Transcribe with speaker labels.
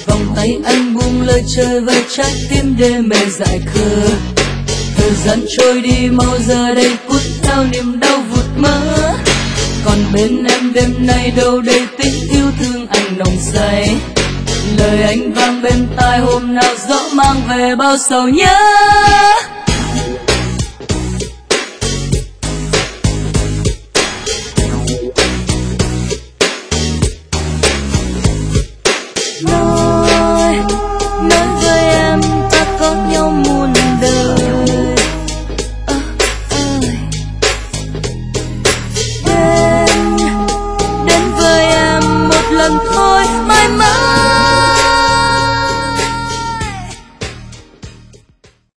Speaker 1: vòng tay anh buông lời chơi với trái tim đêm mê dại khờ. Thời gian trôi đi mau giờ đây cuốn theo niềm đau vụt mơ. Còn bên em đêm nay đâu đây tình yêu thương anh nồng say. Lời anh vang bên tai hôm nào gió mang về bao sầu nhớ.